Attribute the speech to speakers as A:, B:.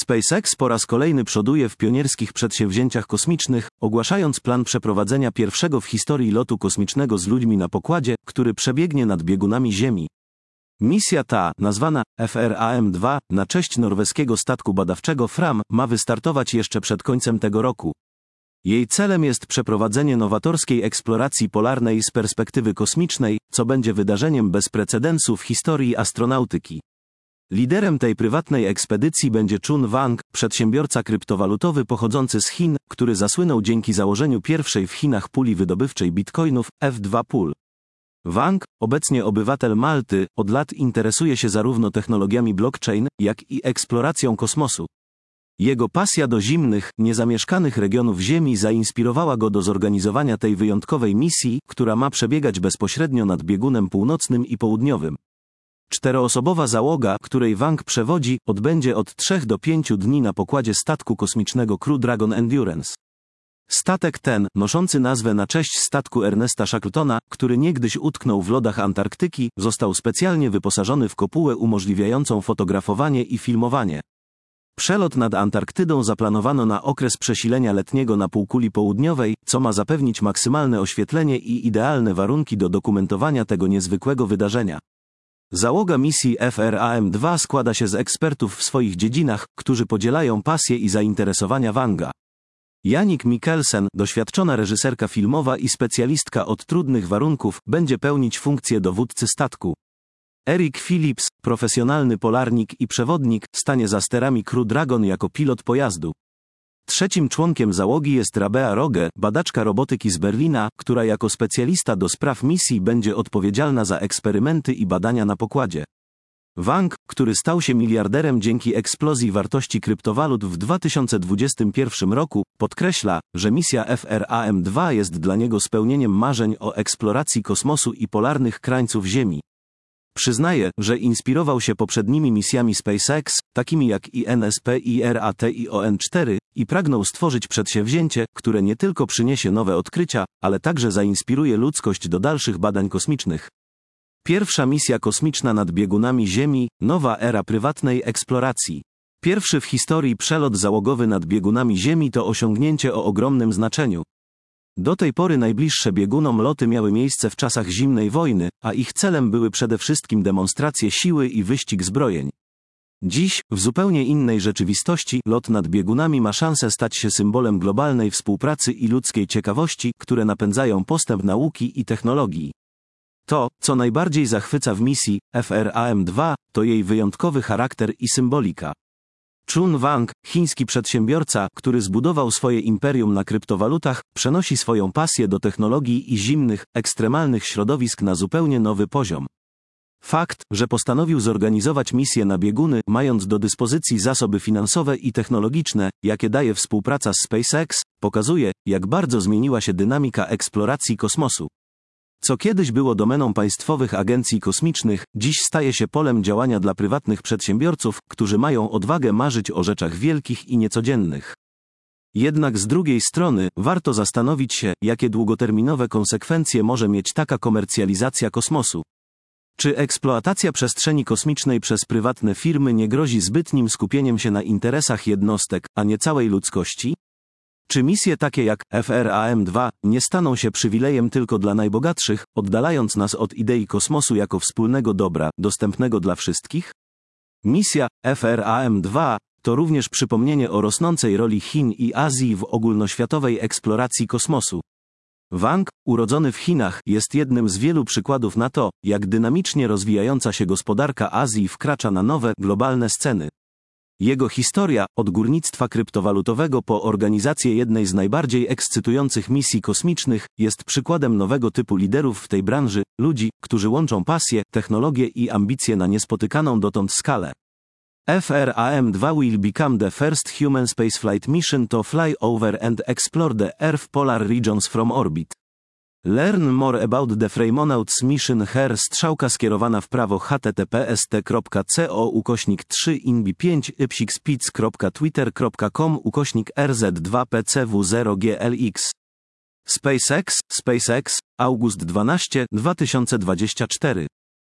A: SpaceX po raz kolejny przoduje w pionierskich przedsięwzięciach kosmicznych, ogłaszając plan przeprowadzenia pierwszego w historii lotu kosmicznego z ludźmi na pokładzie, który przebiegnie nad biegunami Ziemi. Misja ta, nazwana FRAM-2, na cześć norweskiego statku badawczego Fram, ma wystartować jeszcze przed końcem tego roku. Jej celem jest przeprowadzenie nowatorskiej eksploracji polarnej z perspektywy kosmicznej, co będzie wydarzeniem bez precedensu w historii astronautyki. Liderem tej prywatnej ekspedycji będzie Chun Wang, przedsiębiorca kryptowalutowy pochodzący z Chin, który zasłynął dzięki założeniu pierwszej w Chinach puli wydobywczej bitcoinów, F2 Pool. Wang, obecnie obywatel Malty, od lat interesuje się zarówno technologiami blockchain, jak i eksploracją kosmosu. Jego pasja do zimnych, niezamieszkanych regionów Ziemi zainspirowała go do zorganizowania tej wyjątkowej misji, która ma przebiegać bezpośrednio nad biegunem północnym i południowym. 4-osobowa załoga, której Wang przewodzi, odbędzie od 3 do 5 dni na pokładzie statku kosmicznego Crew Dragon Endurance. Statek ten, noszący nazwę na cześć statku Ernesta Shackletona, który niegdyś utknął w lodach Antarktyki, został specjalnie wyposażony w kopułę umożliwiającą fotografowanie i filmowanie. Przelot nad Antarktydą zaplanowano na okres przesilenia letniego na półkuli południowej, co ma zapewnić maksymalne oświetlenie i idealne warunki do dokumentowania tego niezwykłego wydarzenia. Załoga misji FRAM-2 składa się z ekspertów w swoich dziedzinach, którzy podzielają pasję i zainteresowania Wanga. Jannik Mikkelsen, doświadczona reżyserka filmowa i specjalistka od trudnych warunków, będzie pełnić funkcję dowódcy statku. Eric Phillips, profesjonalny polarnik i przewodnik, stanie za sterami Crew Dragon jako pilot pojazdu. Trzecim członkiem załogi jest Rabea Roge, badaczka robotyki z Berlina, która jako specjalista do spraw misji będzie odpowiedzialna za eksperymenty i badania na pokładzie. Wang, który stał się miliarderem dzięki eksplozji wartości kryptowalut w 2021 roku, podkreśla, że misja FRAM-2 jest dla niego spełnieniem marzeń o eksploracji kosmosu i polarnych krańców Ziemi. Przyznaje, że inspirował się poprzednimi misjami SpaceX, takimi jak INSP, IRAT i ON-4, i pragnął stworzyć przedsięwzięcie, które nie tylko przyniesie nowe odkrycia, ale także zainspiruje ludzkość do dalszych badań kosmicznych. Pierwsza misja kosmiczna nad biegunami Ziemi, nowa era prywatnej eksploracji. Pierwszy w historii przelot załogowy nad biegunami Ziemi to osiągnięcie o ogromnym znaczeniu. Do tej pory najbliższe biegunom loty miały miejsce w czasach zimnej wojny, a ich celem były przede wszystkim demonstracje siły i wyścig zbrojeń. Dziś, w zupełnie innej rzeczywistości, lot nad biegunami ma szansę stać się symbolem globalnej współpracy i ludzkiej ciekawości, które napędzają postęp nauki i technologii. To, co najbardziej zachwyca w misji FRAM-2, to jej wyjątkowy charakter i symbolika. Chun Wang, chiński przedsiębiorca, który zbudował swoje imperium na kryptowalutach, przenosi swoją pasję do technologii i zimnych, ekstremalnych środowisk na zupełnie nowy poziom. Fakt, że postanowił zorganizować misję na bieguny, mając do dyspozycji zasoby finansowe i technologiczne, jakie daje współpraca z SpaceX, pokazuje, jak bardzo zmieniła się dynamika eksploracji kosmosu. Co kiedyś było domeną państwowych agencji kosmicznych, dziś staje się polem działania dla prywatnych przedsiębiorców, którzy mają odwagę marzyć o rzeczach wielkich i niecodziennych. Jednak z drugiej strony, warto zastanowić się, jakie długoterminowe konsekwencje może mieć taka komercjalizacja kosmosu. Czy eksploatacja przestrzeni kosmicznej przez prywatne firmy nie grozi zbytnim skupieniem się na interesach jednostek, a nie całej ludzkości? Czy misje takie jak FRAM-2 nie staną się przywilejem tylko dla najbogatszych, oddalając nas od idei kosmosu jako wspólnego dobra, dostępnego dla wszystkich? Misja FRAM-2 to również przypomnienie o rosnącej roli Chin i Azji w ogólnoświatowej eksploracji kosmosu. Wang, urodzony w Chinach, jest jednym z wielu przykładów na to, jak dynamicznie rozwijająca się gospodarka Azji wkracza na nowe, globalne sceny. Jego historia, od górnictwa kryptowalutowego po organizację jednej z najbardziej ekscytujących misji kosmicznych, jest przykładem nowego typu liderów w tej branży, ludzi, którzy łączą pasję, technologię i ambicje na niespotykaną dotąd skalę. FRAM-2 will become the first human spaceflight mission to fly over and explore the Earth polar regions from orbit. Learn more about the Freemonauts mission here. Strzałka skierowana w prawo https://inbi5-spitz.twitter.com/rz2pcw0glx. SpaceX, august 12, 2024